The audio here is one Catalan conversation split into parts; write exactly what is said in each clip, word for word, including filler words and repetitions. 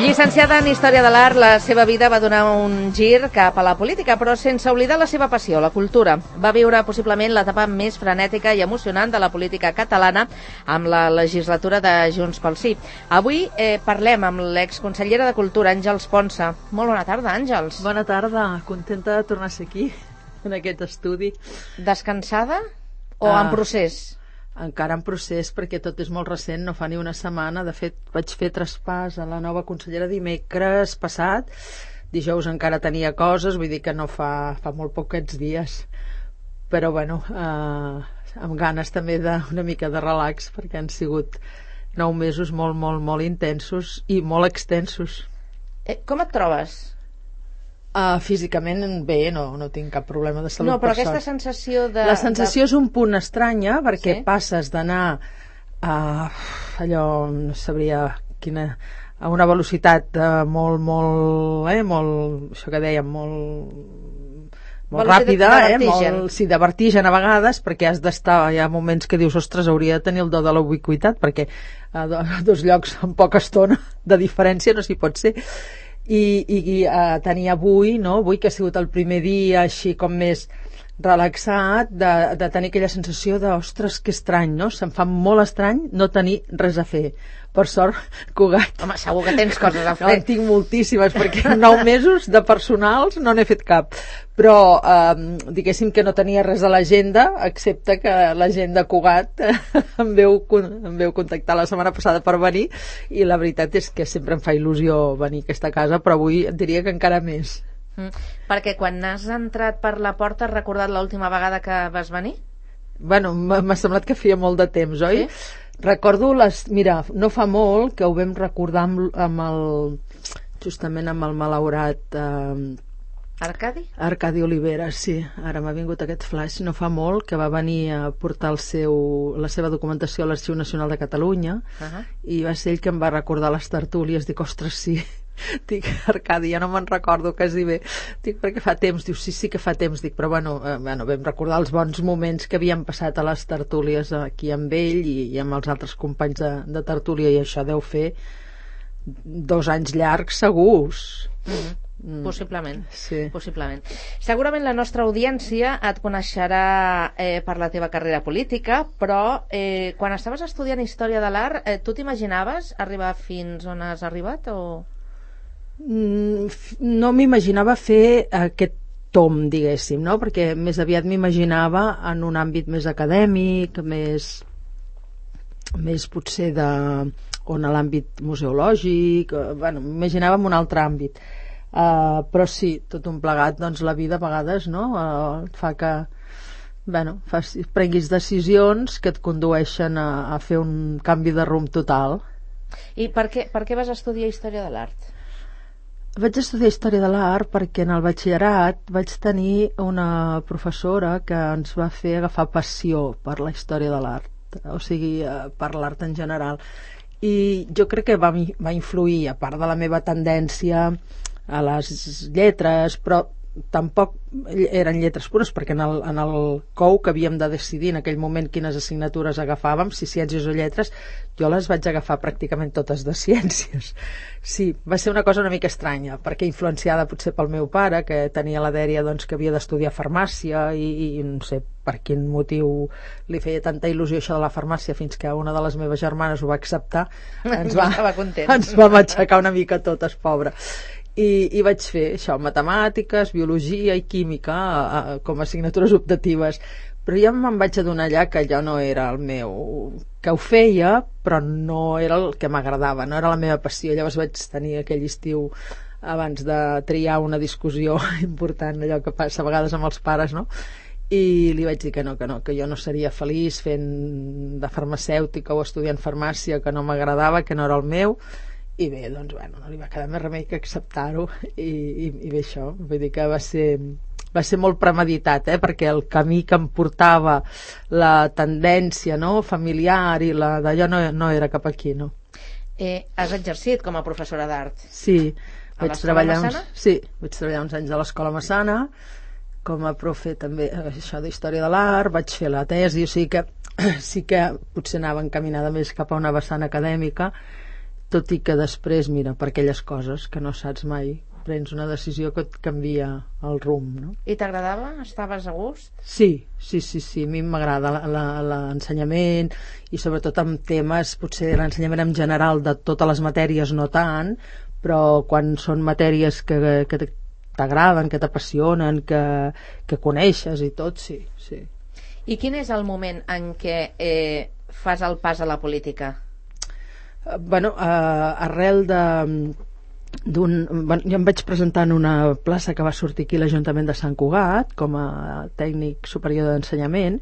Llicenciada en Història de l'Art, la seva vida va donar un gir cap a la política, però sense oblidar la seva passió, la cultura. Va viure possiblement l'etapa més frenètica i emocionant de la política catalana amb la legislatura de Junts pel Sí. Avui eh, parlem amb l'exconsellera de Cultura, Àngels Ponsa. Molt bona tarda, Àngels. Bona tarda, contenta de tornar a ser aquí, en aquest estudi. Descansada o ah. en procés? Encara en procés, perquè tot és molt recent, no fa ni una setmana. De fet, vaig fer traspàs a la nova consellera dimecres passat. Dijous encara tenia coses, vull dir que no fa, fa molt poquets dies. Però, bueno, eh, amb ganes també d'una mica de relax, perquè han sigut nou mesos molt, molt, molt intensos i molt extensos. Eh, com et trobes? Uh, físicament bé, no, no tinc cap problema de salut. No, però per aquesta sort. sensació de... La sensació de... és un punt estranya, perquè sí? passes d'anar a allò, no sabria quina, a una velocitat uh, molt, molt, eh, molt, això que dèiem, molt, molt ràpida, eh, molt, sí, de vertigen a vegades, perquè has d'estar, hi ha moments que dius, ostres, hauria de tenir el do de la ubiquitat, perquè a dos llocs en poca estona de diferència no s'hi pot ser. i, i, i uh, tenia avui, no? Avui que ha sigut el primer dia així com més relaxat, de, de tenir aquella sensació de, ostres, que estrany, no? Se'm fa molt estrany no tenir res a fer. Per sort, Cugat... Home, segur que tens coses a fer. No, en tinc moltíssimes, perquè en nou mesos de personals no n'he fet cap. Però, eh, diguéssim que no tenia res a l'agenda, excepte que l'agenda Cugat em veu, em veu contactar la setmana passada per venir, i la veritat és que sempre em fa il·lusió venir a aquesta casa, però avui diria que encara més. Mm. Perquè quan has entrat per la porta has recordat l'última vegada que vas venir? Bueno, m'ha semblat que feia molt de temps, oi? Sí? Recordo les... Mira, no fa molt que ho vam recordar amb, amb el... justament amb el malaurat... Eh, Arcadi? Arcadi Olivera, sí. Ara m'ha vingut aquest flash. No fa molt que va venir a portar el seu, la seva documentació a l'Arxiu Nacional de Catalunya, uh-huh. i va ser ell que em va recordar les tertúlies. Dic, ostres, sí. Dic, Arcadi, ja no me'n recordo quasi bé. Dic, perquè fa temps. Diu, sí, sí que fa temps. Dic, però bueno, eh, bueno, vam recordar els bons moments que havíem passat a les tertúlies aquí amb ell i, i amb els altres companys de, de tertúlia, i això deu fer dos anys llargs segurs. Mm-hmm. Mm. Possiblement, sí. possiblement. Segurament la nostra audiència et coneixerà eh, per la teva carrera política, però eh, quan estaves estudiant Història de l'Art, eh, tu t'imaginaves arribar fins on has arribat? O... Mm, no m'imaginava fer aquest tom, diguéssim, no? Perquè més aviat m'imaginava en un àmbit més acadèmic, més, més potser de, on a l'àmbit museològic, bueno, m'imaginava en un altre àmbit. Uh, però sí, tot un plegat, doncs la vida a vegades, no? Uh, fa que, bueno, fas, prenguis decisions que et condueixen a, a fer un canvi de rumb total. I per què, per què vas estudiar Història de l'Art? Vaig estudiar Història de l'Art perquè en el batxillerat vaig tenir una professora que ens va fer agafar passió per la història de l'art, o sigui, per l'art en general. I jo crec que va, va influir, a part de la meva tendència a les lletres, però tampoc eren lletres pures, perquè en el, en el C O U que havíem de decidir en aquell moment quines assignatures agafàvem, si ciències o lletres, jo les vaig agafar pràcticament totes de ciències. Sí, va ser una cosa una mica estranya, perquè influenciada potser pel meu pare, que tenia la dèria, doncs, que havia d'estudiar farmàcia, i, i no sé per quin motiu li feia tanta il·lusió això de la farmàcia, fins que una de les meves germanes ho va acceptar. Ens va, ens va matxacar una mica totes, pobra. I, i vaig fer això, matemàtiques, biologia i química a, a, com a assignatures optatives, però ja me'n vaig adonar allà que allò no era el meu, que ho feia però no era el que m'agradava, no era la meva passió. Llavors vaig tenir aquell estiu, abans de triar una discussió important, allò que passa a vegades amb els pares, no? I li vaig dir que no, que no, que jo no seria feliç fent de farmacèutica o estudiant farmàcia, que no m'agradava, que no era el meu. I bé, doncs, bueno, no li va quedar més remei que acceptar-ho, i, i, i bé, això, vull dir que va ser, va ser molt premeditat, eh? Perquè el camí que em portava, la tendència, no?, familiar, i la d'allò no, no era cap aquí, no. Eh, has exercit com a professora d'art? Sí, a vaig treballar uns, sí, vaig treballar uns anys a l'Escola Massana, com a profe també, això d'Història de l'Art, vaig fer la tesi, o sigui que sí que potser anava encaminada més cap a una vessant acadèmica. tot i que després, mira, per aquelles coses que no saps mai, prens una decisió que et canvia el rumb, no? I t'agradava? Estaves a gust? Sí, sí, sí, sí. A mi m'agrada l'ensenyament i sobretot amb temes, potser l'ensenyament en general de totes les matèries no tant, però quan són matèries que, que t'agraden, que t'apassionen, que, que coneixes i tot, sí, sí. I quin és el moment en què eh, fas el pas a la política? Uh, bueno, uh, arrel de d'un, bueno, jo em vaig presentar en una plaça que va sortir aquí a l'Ajuntament de Sant Cugat com a tècnic superior d'ensenyament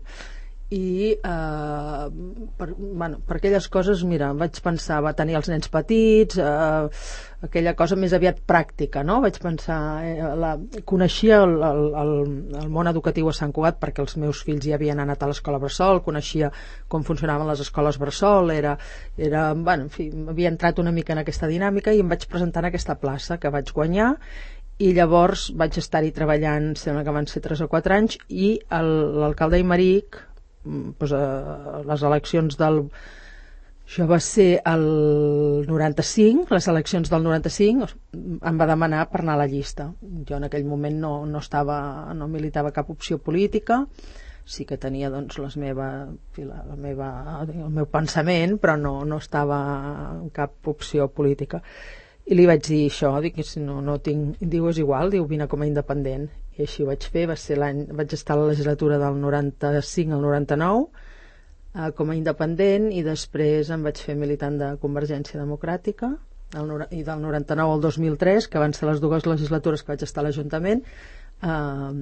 i eh, per, bueno, per aquelles coses, mira, vaig pensar, va tenir els nens petits, eh, aquella cosa més aviat pràctica, no? Vaig pensar, eh, la, coneixia el, el, el, el món educatiu a Sant Cugat perquè els meus fills ja havien anat a l'escola Bressol, coneixia com funcionaven les escoles Bressol, era, era, bueno, en fi, havia entrat una mica en aquesta dinàmica i em vaig presentar en aquesta plaça que vaig guanyar i llavors vaig estar-hi treballant, sembla que van ser tres o quatre anys, i l'alcalde Aymeric, pues, a les eleccions del això va ser el noranta-cinc, les eleccions del noranta-cinc em va demanar per anar a la llista. Jo en aquell moment no, no estava, no militava cap opció política, sí que tenia doncs les meva, la, la meva el meu pensament, però no, no estava en cap opció política. I li vaig dir això, dic, si no, no tinc, diu, és igual, diu, vine com a independent. I així ho vaig fer, va ser l'any, vaig estar a la legislatura del noranta-cinc al noranta-nou eh, com a independent i després em vaig fer militant de Convergència Democràtica el, i del noranta-nou al dos mil tres, que van ser les dues legislatures que vaig estar a l'Ajuntament, eh,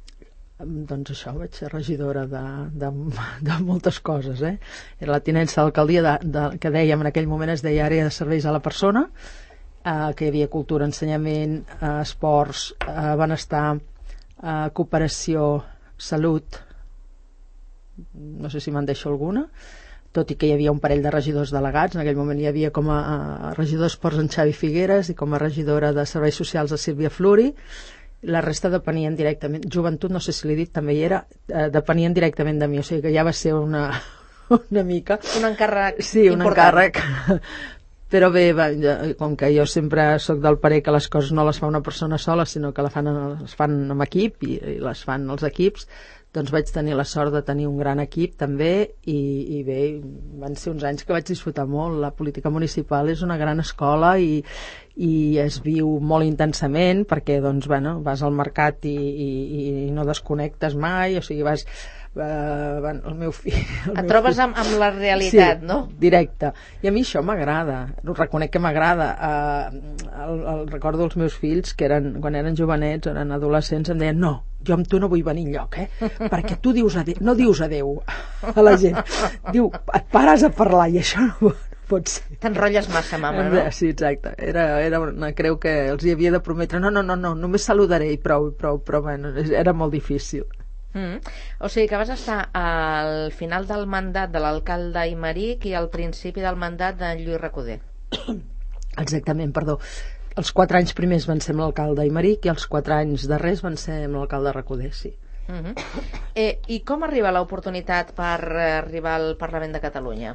doncs això, vaig ser regidora de, de, de moltes coses, eh? Era la tinença d'alcaldia de, de, que dèiem en aquell moment es deia àrea de serveis a la persona, eh, que hi havia cultura, ensenyament, eh, esports, eh, benestar, eh, cooperació, salut, no sé si me'n deixo alguna, tot i que hi havia un parell de regidors delegats. En aquell moment hi havia com a, a regidor d'esports en Xavi Figueres i com a regidora de serveis socials a Sílvia Fluri. La resta depenien directament, joventut no sé si l'he dit, també hi era, eh, depenien directament de mi, o sigui que ja va ser una, una mica un encàrrec sí, un important. encàrrec però bé, va, com que jo sempre sóc del parer que les coses no les fa una persona sola sinó que les fan, les fan amb equip i, i les fan els equips, doncs vaig tenir la sort de tenir un gran equip també i, i bé, van ser uns anys que vaig disfrutar molt. La política municipal és una gran escola i, i es viu molt intensament perquè doncs, bueno, vas al mercat i, i, i no desconnectes mai, o sigui, vas Uh, bueno, el meu fill el et meu trobes fill. amb, amb la realitat, sí, no? Directe, i a mi això m'agrada, ho reconec que m'agrada. uh, el, el recordo els meus fills que eren, quan eren jovenets, eren adolescents, em deien no, jo amb tu no vull venir enlloc, eh? Perquè tu dius adeu, no dius adeu a la gent, diu, et pares a parlar i això no pot ser. T'enrotlles massa, mama, no? Sí, exacte. Era, era una creu que els hi havia de prometre no, no, no, no només saludaré i prou, prou, però bueno, era molt difícil. Mm. O sigui que vas estar al final del mandat de l'alcalde Aymeric i al principi del mandat de Lluís Recoder. Exactament, perdó. Els quatre anys primers van ser amb l'alcalde Aymeric i els quatre anys darrers van ser amb l'alcalde Recoder, sí. Mm-hmm. eh, I com arriba l'oportunitat per arribar al Parlament de Catalunya?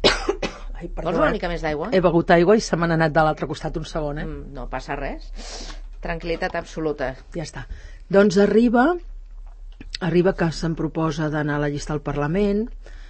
Ai, perdó, Vols una mica més d'aigua? He begut aigua i se m'han anat de l'altre costat un segon, eh? Mm, no passa res. Tranquil·litat absoluta. Ja està. Doncs arriba... Arriba que se'm proposa d'anar a la llista al Parlament.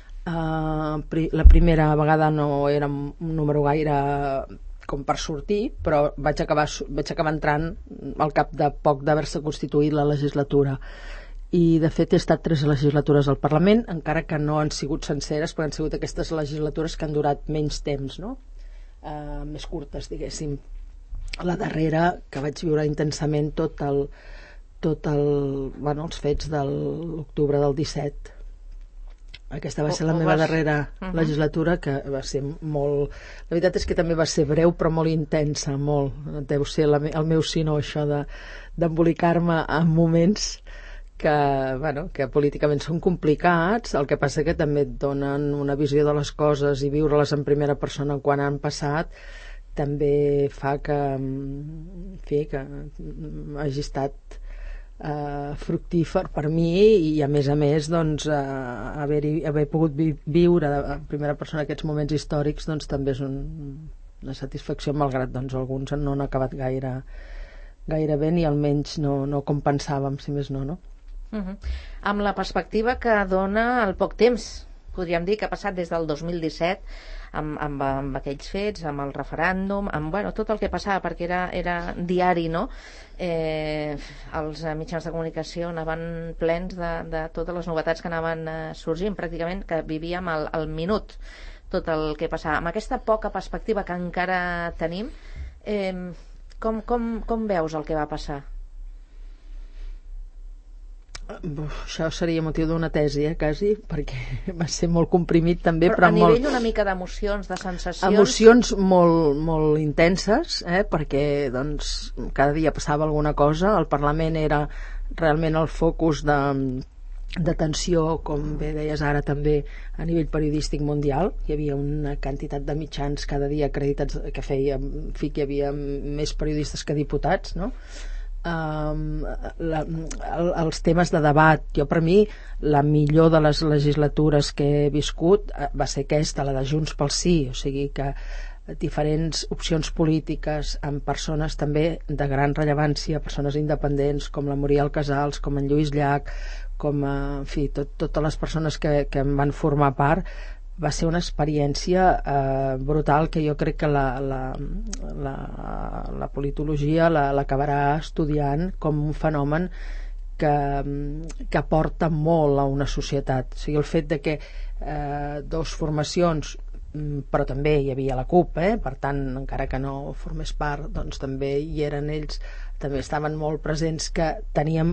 Uh, la primera vegada no era un número gaire com per sortir, però vaig acabar, vaig acabar entrant al cap de poc d'haver-se constituït la legislatura. I de fet he estat tres legislatures al Parlament, encara que no han sigut senceres, perquè han sigut aquestes legislatures que han durat menys temps, no? Uh, més curtes, diguéssim. La darrera, que vaig viure intensament tot el tot el, bueno, els fets de l'octubre del disset. Aquesta va ser la meva darrera uh-huh. legislatura, que va ser molt... La veritat és que també va ser breu, però molt intensa, molt. Deu ser la, el meu sinó, això de, d'embolicar-me en moments que, bueno, que políticament són complicats, el que passa que també et donen una visió de les coses i viure-les en primera persona quan han passat també fa que, en fi, que hagi estat Uh, fructífer per mi i a més a més doncs, uh, haver, haver pogut vi viure en primera persona aquests moments històrics doncs també és un, una satisfacció, malgrat doncs, alguns no han acabat gaire, gaire bé, ni almenys no, no com pensàvem, si més no, no? Uh-huh. Amb la perspectiva que dona el poc temps, podríem dir, que ha passat des del dos mil disset, amb, amb, amb aquells fets, amb el referèndum, amb bueno, tot el que passava, perquè era, era diari, no? Eh, els mitjans de comunicació anaven plens de, de totes les novetats que anaven eh, sorgint, pràcticament, que vivíem al, al minut tot el que passava. Amb aquesta poca perspectiva que encara tenim, eh, com, com, com veus el que va passar? Uf, això seria motiu d'una tesi, eh, quasi, perquè va ser molt comprimit també. Però, però a nivell molt... una mica d'emocions, de sensacions... Emocions molt, molt intenses, eh, perquè doncs, cada dia passava alguna cosa. El Parlament era realment el focus de, d'atenció, com bé deies ara també, a nivell periodístic mundial. Hi havia una quantitat de mitjans cada dia acreditats que feia, en fi, que hi havia més periodistes que diputats, no? Um, la, el, els temes de debat, jo per mi la millor de les legislatures que he viscut va ser aquesta, la de Junts pel Sí, o sigui que diferents opcions polítiques amb persones també de gran rellevància, persones independents com la Muriel Casals, com en Lluís Llach, com en fi, tot, totes les persones que, que en van formar part. Va ser una experiència eh, brutal, que jo crec que la, la, la, la politologia l'acabarà la, estudiant com un fenomen que, que aporta molt a una societat. O sigui, el fet de que eh, dos formacions, però també hi havia la CUP, eh? Per tant, encara que no formés part, doncs també hi eren ells, també estaven molt presents, que teníem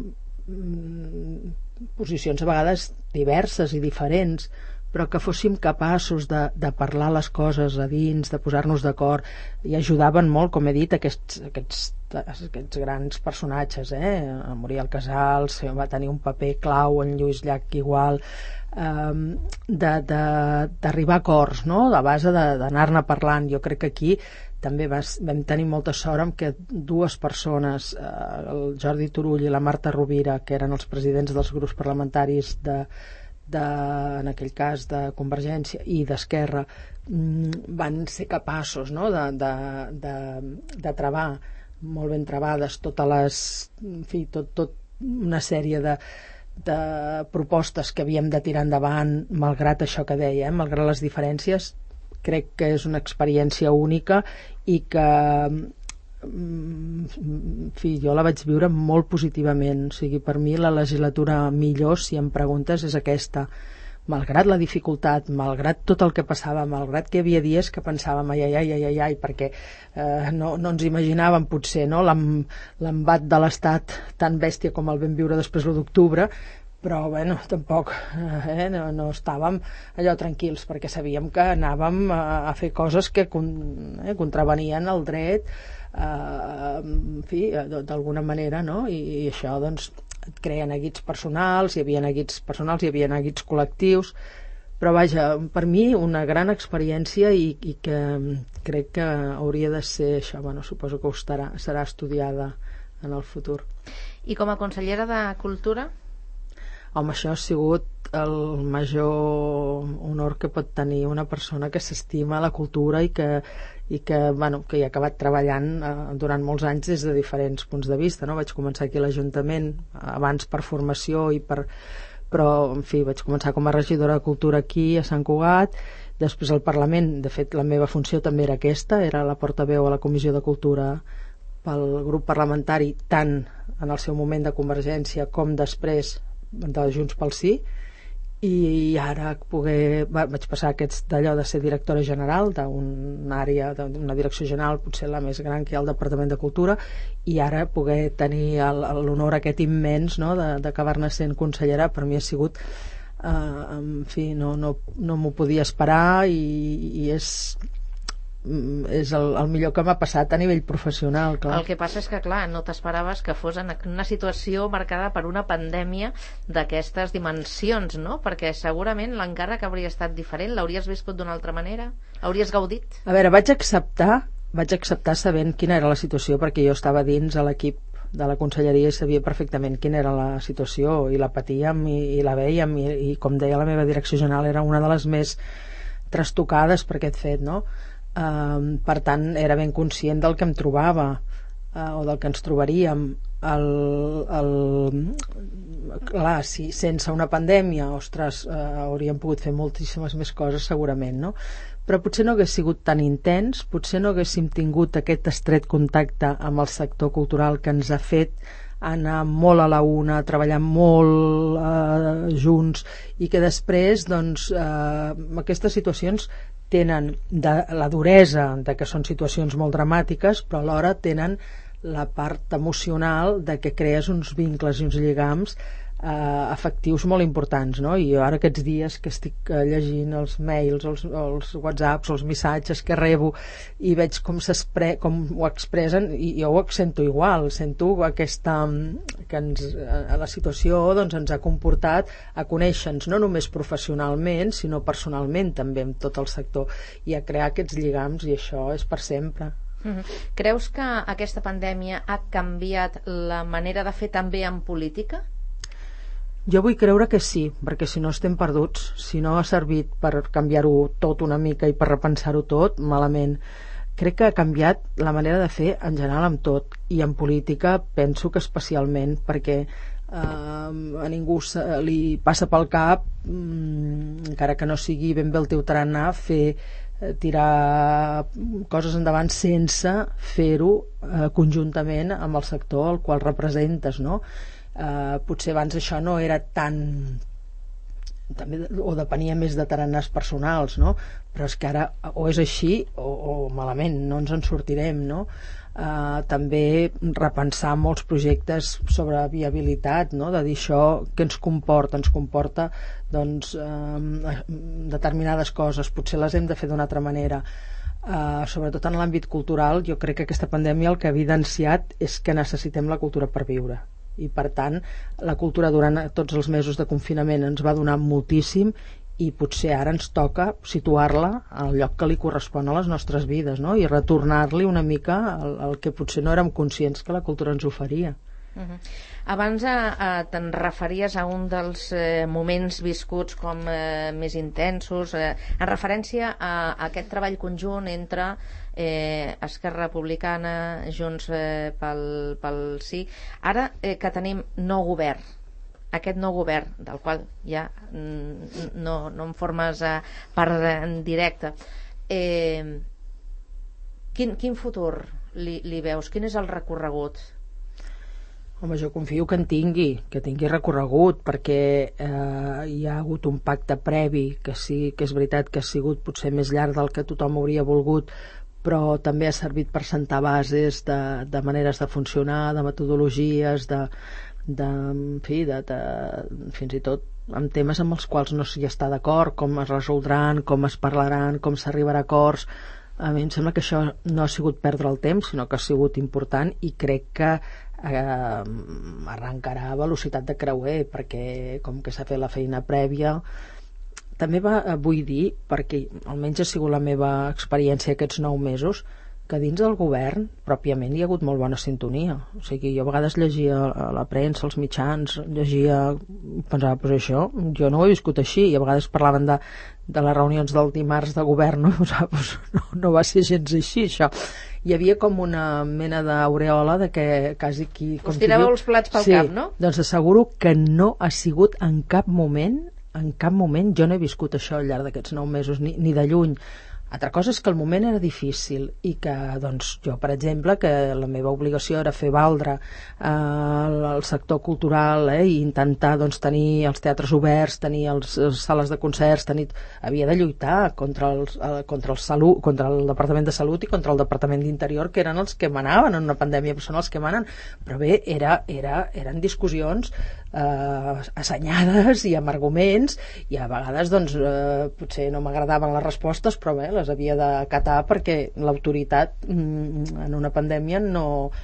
mm, posicions a vegades diverses i diferents, però que fóssim capaços de, de parlar les coses a dins, de posar-nos d'acord, i ajudaven molt, com he dit, aquests, aquests, aquests grans personatges, eh? Muriel Casals va tenir un paper clau, en Lluís Llach igual, eh, d'arribar a acords, no? A base d'anar-ne parlant. Jo crec que aquí també vas, vam tenir molta sort amb que dues persones, eh, el Jordi Turull i la Marta Rovira, que eren els presidents dels grups parlamentaris de De, en aquell cas de Convergència i d'Esquerra, van ser capaços, no? de, de, de, de travar molt ben travades totes les, en fi, tot, tot una sèrie de, de propostes que havíem de tirar endavant, malgrat això que deia, eh? Malgrat les diferències. Crec que és una experiència única i que, en fi, jo la vaig viure molt positivament. O sigui, per mi la legislatura millor, si em preguntes, és aquesta. Malgrat la dificultat, malgrat tot el que passava, malgrat que hi havia dies que pensàvem ai, ai, ai, ai, ai, ai perquè eh, no, no ens imaginàvem potser, no? l'embat de l'Estat tan bèstia com el vam viure després l'u d'octubre, però bueno, tampoc eh, no, no estàvem allò tranquils, perquè sabíem que anàvem a, a fer coses que con, eh, contravenien el dret, Uh, en fi, d'alguna manera, no? I, i això doncs et crea neguits personals, hi havia neguits personals, hi havia neguits col·lectius, però vaja, per mi una gran experiència i, i que crec que hauria de ser això, bueno, suposo que ho estarà, serà estudiada en el futur. I com a consellera de Cultura? Home, això ha sigut el major honor que pot tenir una persona que s'estima la cultura i que, i que, bueno, que hi ha acabat treballant eh, durant molts anys des de diferents punts de vista, no? Vaig començar aquí a l'Ajuntament, abans per formació i per... però, en fi, vaig començar com a regidora de Cultura aquí a Sant Cugat, després al Parlament. De fet, la meva funció també era aquesta, era la portaveu a la Comissió de Cultura pel grup parlamentari, tant en el seu moment de Convergència com després de Junts pel Sí, i ara poder, vaig passar aquests d'allò de ser directora general d'una àrea, d'una direcció general potser la més gran que hi ha al Departament de Cultura, i ara poder tenir l'honor aquest immens, no? d'acabar-ne sent consellera, per mi ha sigut eh, en fi, no, no, no m'ho podia esperar, i, i és és el, el millor que m'ha passat a nivell professional, clar. El que passa és que, clar, no t'esperaves que fos en una situació marcada per una pandèmia d'aquestes dimensions, no? Perquè segurament l'encàrrec hauria estat diferent, l'hauries viscut d'una altra manera, hauries gaudit. A veure, vaig acceptar vaig acceptar sabent quina era la situació, perquè jo estava dins a l'equip de la conselleria i sabia perfectament quina era la situació, i la patíem i, i la vèiem, i, i com deia la meva direcció general, era una de les més trastocades per aquest fet, no? Uh, per tant, era ben conscient del que em trobava, uh, o del que ens trobaríem. El, el, clar, si sense una pandèmia, ostres, uh, hauríem pogut fer moltíssimes més coses segurament, no? Però potser no hagués sigut tan intens, potser no haguéssim tingut aquest estret contacte amb el sector cultural que ens ha fet anar molt a la una, treballar molt eh, junts, i que després doncs, eh, aquestes situacions tenen de, la duresa de que són situacions molt dramàtiques, però alhora tenen la part emocional de que crees uns vincles i uns lligams eh, afectius molt importants, no? I jo ara aquests dies que estic eh, llegint els mails, els, els whatsapps, els missatges que rebo, i veig com, com ho expressen, i jo ho sento igual, sento aquesta que ens, a la situació doncs, ens ha comportat a conèixer-nos no només professionalment sinó personalment també amb tot el sector, i a crear aquests lligams, i això és per sempre. Mm-hmm. Creus que aquesta pandèmia ha canviat la manera de fer també en política? Jo vull creure que sí, perquè si no estem perduts, si no ha servit per canviar-ho tot una mica i per repensar-ho tot, malament. Crec que ha canviat la manera de fer en general amb tot, i en política penso que especialment, perquè eh, a ningú li passa pel cap, mm, encara que no sigui ben bé el teu tarannà, fer tirar coses endavant sense fer-ho eh, conjuntament amb el sector al qual representes, no? Eh, potser abans això no era tan també, o depenia més de tarannàs personals, no? Però és que ara o és així o, o malament, no ens en sortirem, no? Uh, també repensar molts projectes sobre viabilitat, no? De dir això que ens comporta, ens comporta doncs, uh, determinades coses, potser les hem de fer d'una altra manera. Uh, sobretot en l'àmbit cultural, jo crec que aquesta pandèmia el que ha evidenciat és que necessitem la cultura per viure, i per tant la cultura durant tots els mesos de confinament ens va donar moltíssim, i potser ara ens toca situar-la al lloc que li correspon a les nostres vides, no? I retornar-li una mica el, el que potser no érem conscients que la cultura ens oferia. Uh-huh. Abans eh, te'n referies a un dels eh, moments viscuts com eh, més intensos, eh, en referència a, a aquest treball conjunt entre eh, Esquerra Republicana, Junts eh, pel, pel Sí. Ara eh, que tenim nou govern, aquest nou govern, del qual ja no, no en formes eh, part en directe, eh, quin, quin futur li, li veus? Quin és el recorregut? Home, jo confio que en tingui, que tingui recorregut, perquè eh, hi ha hagut un pacte previ, que sí que és veritat que ha sigut potser més llarg del que tothom hauria volgut, però també ha servit per sentar bases de, de maneres de funcionar, de metodologies, de de, en fi, de, de, fins i tot amb temes amb els quals no s'hi està d'acord, com es resoldran, com es parlaran, com s'arribarà a acords. A mi em sembla que això no ha sigut perdre el temps, sinó que ha sigut important, i crec que eh, arrencarà a velocitat de creuer, perquè com que s'ha fet la feina prèvia. També va, vull dir, perquè almenys ha sigut la meva experiència aquests nou mesos, que dins del govern pròpiament hi ha hagut molt bona sintonia. O sigui, jo a vegades llegia a la premsa, als mitjans, llegia, pensava, pues això, jo no ho he viscut així, i a vegades parlaven de, de les reunions del dimarts de govern, no? Pensava, pues, no, no va ser gens així, això. Hi havia com una mena d'aureola de que quasi qui... Us tiràveu els plats pel sí, cap, no? Doncs asseguro que no ha sigut en cap moment, en cap moment, jo no he viscut això al llarg d'aquests nou mesos, ni, ni de lluny. Altra cosa és que el moment era difícil, i que doncs, jo, per exemple, que la meva obligació era fer valdre eh, el sector cultural, eh, i intentar doncs, tenir els teatres oberts, tenir els, les sales de concerts, tenir... havia de lluitar contra, els, eh, contra, el salut, contra el Departament de Salut i contra el Departament d'Interior, que eren els que manaven en una pandèmia, però són els que manen. Però bé, era, era, eren discussions eh, assenyades i amb arguments, i a vegades doncs, eh, potser no m'agradaven les respostes, però bé, les havia d'acatar, perquè l'autoritat en una pandèmia no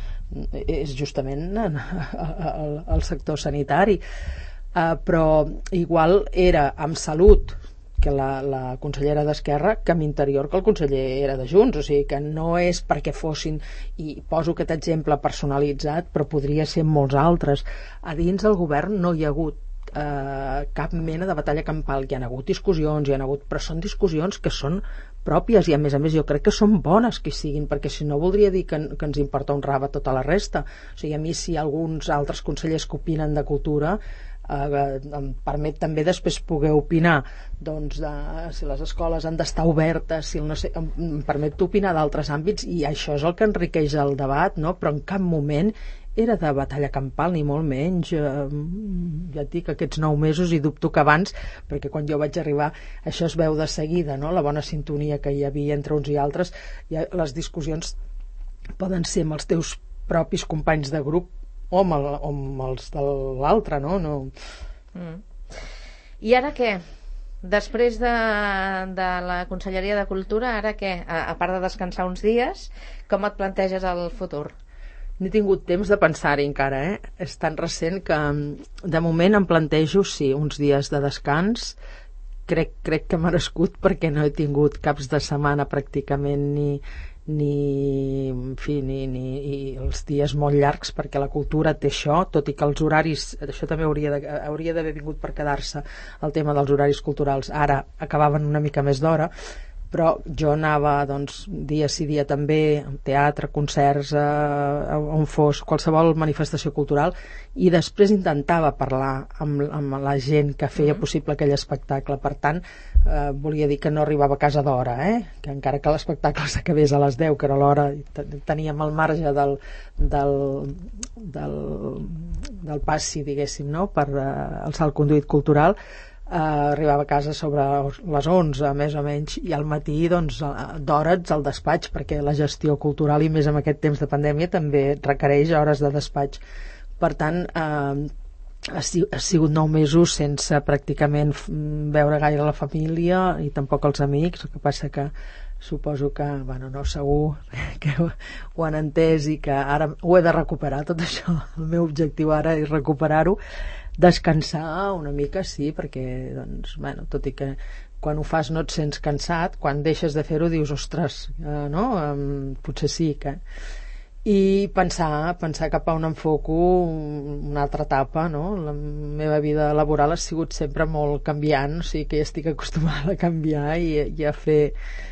és justament el, el sector sanitari, uh, però igual era amb Salut que la, la consellera d'Esquerra que amb Interior que el conseller era de Junts, o sigui que no és perquè fossin, i poso aquest exemple personalitzat, però podria ser molts altres. A dins del govern no hi ha hagut eh, cap mena de batalla campal. Hi ha hagut discussions, hi ha hagut, però són discussions que són pròpies i a més a més jo crec que són bones que hi siguin, perquè si no voldria dir que, que ens importa un rave tota la resta. O sigui, a mi si hi ha alguns altres consellers que opinen de cultura eh, em permet també després poder opinar doncs, de, si les escoles han d'estar obertes, si el no sé, em, em permet opinar d'altres àmbits i això és el que enriqueix el debat, no? Però en cap moment era de batalla campal, ni molt menys. Eh, ja et dic, aquests nou mesos, i dubto que abans, perquè quan jo vaig arribar això es veu de seguida, no? La bona sintonia que hi havia entre uns i altres. Ja, les discussions poden ser amb els teus propis companys de grup o amb, el, o amb els de l'altre, no? no. Mm. I ara què? Després de, de la Conselleria de Cultura, ara què? A, a part de descansar uns dies, com et planteges el futur? No he tingut temps de pensar-hi encara, eh? És tan recent que de moment em plantejo, sí, uns dies de descans. Crec, crec que merescut perquè no he tingut caps de setmana pràcticament ni, ni, en fi, ni, ni i els dies molt llargs, perquè la cultura té això, tot i que els horaris, això també hauria de, hauria d'haver vingut per quedar-se, el tema dels horaris culturals, ara acabaven una mica més d'hora, però jo anava doncs, dia sí dia també, teatre, concerts, eh, on fos, qualsevol manifestació cultural, i després intentava parlar amb, amb la gent que feia possible aquell espectacle. Per tant, eh, volia dir que no arribava a casa d'hora, eh? Que encara que l'espectacle s'acabés a les deu, que era l'hora, teníem el marge del, del, del, del passi, diguéssim, no? Per eh, alçar el conduit cultural. Uh, arribava a casa sobre les onze més o menys, i al matí doncs, d'hora ets al despatx, perquè la gestió cultural, i més en aquest temps de pandèmia, també requereix hores de despatx. Per tant, uh, ha, ha sigut nou mesos sense pràcticament veure gaire la família i tampoc els amics. El que passa que suposo que, bueno, no, segur que ho, ho han entès i que ara ho he de recuperar, tot això. El meu objectiu ara és recuperar-ho. Descansar una mica, sí, perquè doncs, bueno, tot i que quan ho fas no et sents cansat, quan deixes de fer-ho dius, ostres, eh, no? Um, potser sí que... I pensar, pensar cap a on enfoco una altra etapa, no? La meva vida laboral ha sigut sempre molt canviant, o sigui que ja estic acostumada a canviar i, i a fer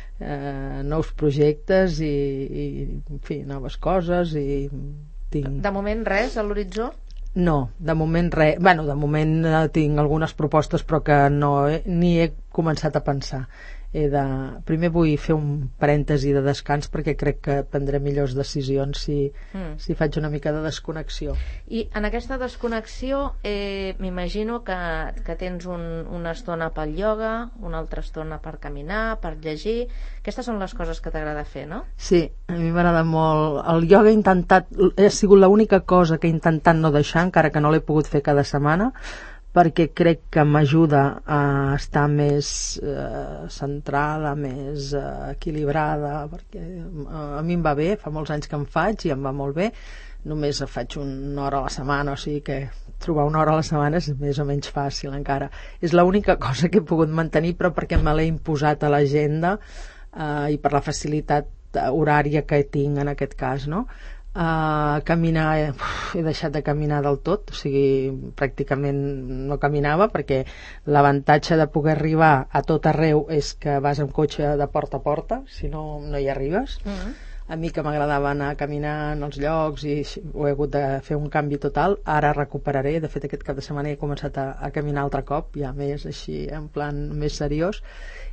eh, nous projectes i, i, en fi, noves coses i tinc... De moment res a l'horitzó? No, de moment res. Bueno, de moment eh, tinc algunes propostes però que no he, ni he començat a pensar. He de... Primer vull fer un parèntesi de descans perquè crec que prendré millors decisions si, mm. si faig una mica de desconnexió. I en aquesta desconnexió eh, m'imagino que, que tens un, una estona pel ioga, una altra estona per caminar, per llegir. Aquestes són les coses que t'agrada fer, no? Sí, a mi m'agrada molt. El ioga he intentat, ha sigut l'única cosa que he intentat no deixar, encara que no l'he pogut fer cada setmana, perquè crec que m'ajuda a estar més eh, centrada, més eh, equilibrada, perquè eh, a mi em va bé, fa molts anys que em faig i em va molt bé. Només faig una hora a la setmana, o sigui que trobar una hora a la setmana és més o menys fàcil encara. És l'única cosa que he pogut mantenir, però perquè me l'he imposat a l'agenda eh, i per la facilitat horària que tinc en aquest cas, no? Uh, caminar, uf, he deixat de caminar del tot, o sigui, pràcticament no caminava, perquè l'avantatge de poder arribar a tot arreu és que vas amb cotxe de porta a porta, si no, no hi arribes. Mm-hmm. A mi que m'agradava anar a caminar en els llocs i ho he hagut de fer un canvi total, ara recuperaré. De fet, aquest cap de setmana he començat a, a caminar altre cop, ja més així, en plan més seriós.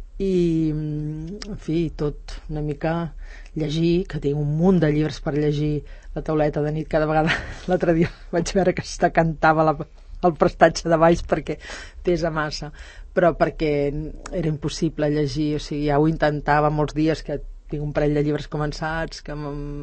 I, en fi, tot una mica llegir, que tinc un munt de llibres per llegir, la tauleta de nit cada vegada. L'altre dia vaig veure que es decantava la, el prestatge de baix perquè pesa massa, però perquè era impossible llegir, o sigui, ja ho intentava molts dies, que tinc un parell de llibres començats que,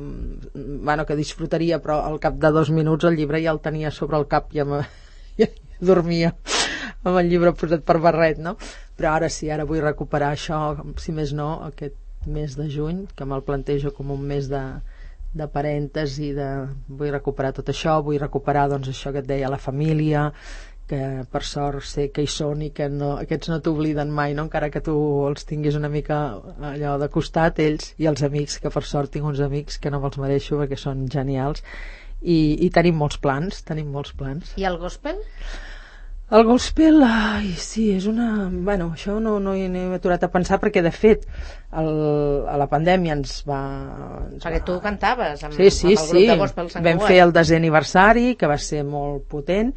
bueno, que disfrutaria, però al cap de dos minuts el llibre ja el tenia sobre el cap i ja, ja dormia amb el llibre posat per barret, no? Però ara sí, ara vull recuperar això, si més no, aquest mes de juny, que me'l plantejo com un mes de, de parèntesi, de... vull recuperar tot això, vull recuperar doncs això que et deia, la família, que per sort sé que hi són i que no, aquests no t'obliden mai, no? Encara que tu els tinguis una mica allò de costat, ells, i els amics, que per sort tinc uns amics que no me'ls mereixo perquè són genials, i, i tenim molts plans, tenim molts plans. I el gospel? El gospel, ai, sí, és una... Bueno, això no, no hi he aturat a pensar perquè, de fet, el, a la pandèmia ens va... Ens perquè va... tu cantaves amb, sí, sí, amb el grup sí. de gospel Sant Vam Cugat. fer el desè aniversari, que va ser molt potent.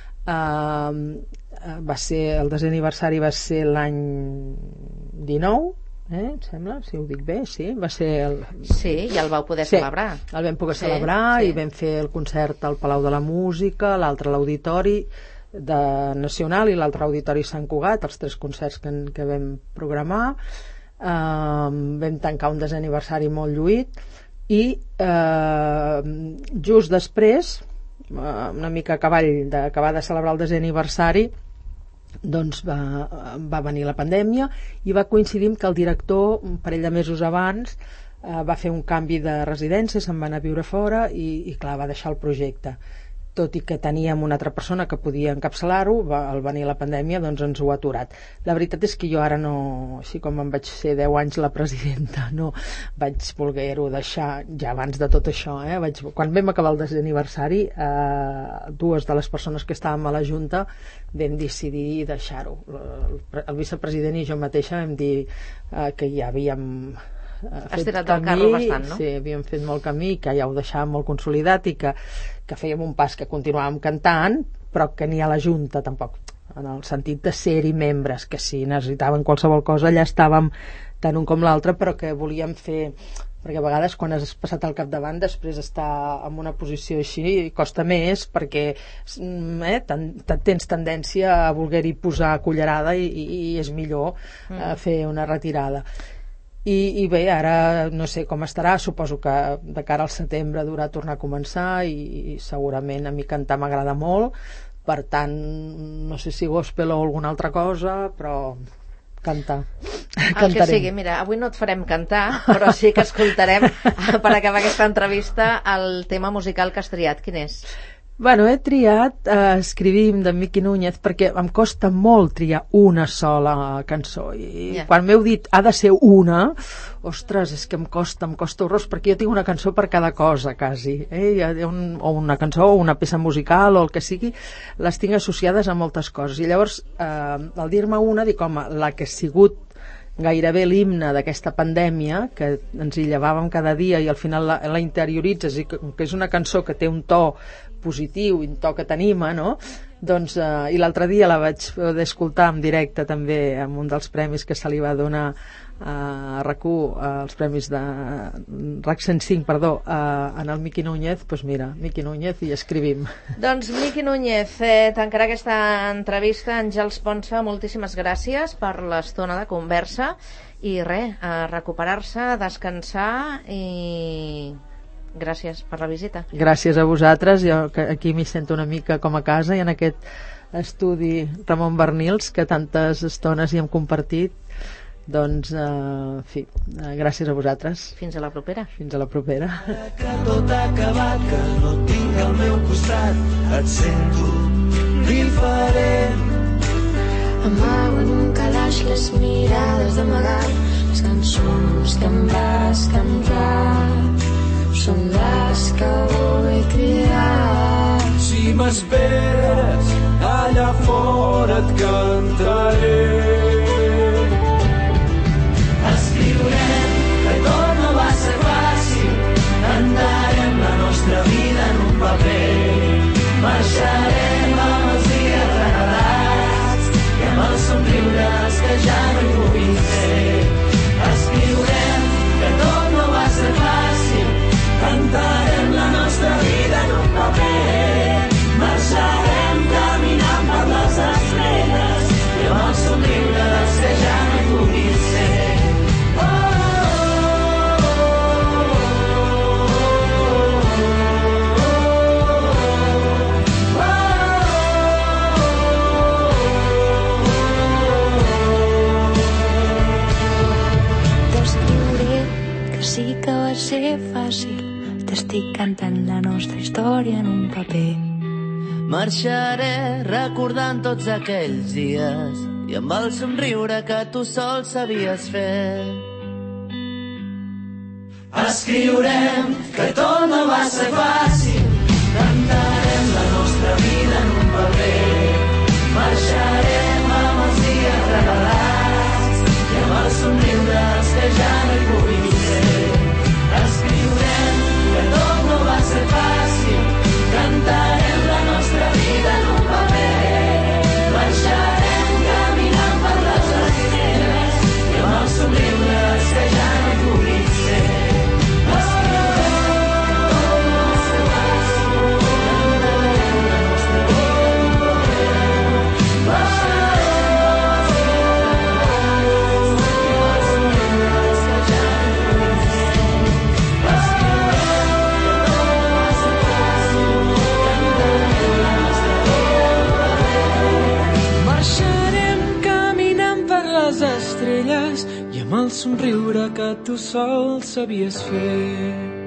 Uh, va ser, el desè aniversari va ser l'any dinou, eh, em sembla, si ho dic bé, sí, va ser el... Sí, i el vau poder sí, celebrar. El vam poder sí, celebrar sí. I vam fer el concert al Palau de la Música, l'altre a l'Auditori de Nacional i l'altre Auditori Sant Cugat, els tres concerts que, que vam programar. Uh, vam tancar un desè aniversari molt lluït i uh, just després, uh, una mica a cavall d'acabar de celebrar el desè aniversari, doncs va, va venir la pandèmia i va coincidir que el director un parell de mesos abans uh, va fer un canvi de residència, se'n va anar a viure fora i, i clar, va deixar el projecte. Tot i que teníem una altra persona que podia encapçalar-ho, al venir la pandèmia doncs ens ho ha aturat. La veritat és que jo ara no, així com em vaig ser deu anys la presidenta, no vaig voler-ho deixar ja abans de tot això, eh? vaig, quan vam acabar el desè aniversari, eh, dues de les persones que estàvem a la Junta vam decidir deixar-ho. El, el vicepresident i jo mateixa vam dir eh, que ja havíem Has tirat del carro bastant, no? Sí, havíem fet molt camí, que ja ho deixàvem molt consolidat i que, que fèiem un pas que continuàvem cantant, però que ni a la Junta tampoc, en el sentit de ser-hi membres, que si necessitaven qualsevol cosa allà estàvem tant un com l'altre, però que volíem fer, perquè a vegades quan has passat al capdavant després estar en una posició així costa més perquè eh, ten, tens tendència a voler-hi posar cullerada i, i, i és millor mm. eh, fer una retirada. I, i bé, ara no sé com estarà, suposo que de cara al setembre durà tornar a començar i, i segurament a mi cantar m'agrada molt, per tant no sé si gospel o alguna altra cosa, però cantar. El que sigui, mira, avui no et farem cantar, però sí que escoltarem per acabar aquesta entrevista el tema musical que has triat. Quin és? Bueno, he triat eh, Escrivim de Miqui Núñez perquè em costa molt triar una sola cançó i yeah. quan m'heu dit ha de ser una, ostres, és que em costa, em costa horrors perquè jo tinc una cançó per cada cosa quasi, eh? Un, o una cançó o una peça musical o el que sigui, les tinc associades a moltes coses i llavors eh, al dir-me una dic, home, la que ha sigut gairebé l'himne d'aquesta pandèmia que ens hi llevàvem cada dia i al final la, la interioritzes i que, que és una cançó que té un to positiu i un to que t'anima, no? Doncs, eh, i l'altre dia la vaig poder escoltar en directe també amb un dels premis que se li va donar a RAC u, els premis de RAC cent cinc, perdó, en el Miqui Núñez. Doncs mira, Miqui Núñez i Escrivim. Doncs Miqui Núñez eh, tancarà aquesta entrevista. Àngels Ponsa, moltíssimes gràcies per l'estona de conversa i res, a recuperar-se, a descansar i gràcies per la visita. Gràcies a vosaltres, jo aquí m'hi sento una mica com a casa i en aquest estudi Ramon Bernils que tantes estones hi hem compartit. Doncs, eh, en fi, eh, gràcies a vosaltres. Fins a la propera. Fins a la propera. Ara que tot ha acabat, que no et tinc al meu costat, et sento diferent. Amago en un calaix les mirades d'amagat, les cançons que em vas cantar són les que vull cridar. Si m'esperes, allà fora et cantaré. Escriurem que tot no va ser fàcil, cantarem la nostra vida en un paper, marxarem amb els dies regalats i amb els somriures que ja no hi puguin ser. Escriurem que tot no va ser fàcil, cantarem la nostra vida en un paper, marxarem caminant per les estrelles i amb els somriures que ja no hi puguin ser. Sí que va ser fàcil, t'estic cantant la nostra història en un paper. Marxaré recordant tots aquells dies i amb el somriure que tu sol sabies fer. Escriurem que tot no va ser fàcil, cantarem la nostra vida en un paper. marxarem amb els dies regalats i amb els somriures que ja no hi puguin ser. Escriurem que tot no va ser fàcil, cantarem la nostra vida en un paper, marxarem caminant per les estrelles i amb els somriures que ja no hi puguin ser. Estrelles i amb el somriure que tu sol sabies fer.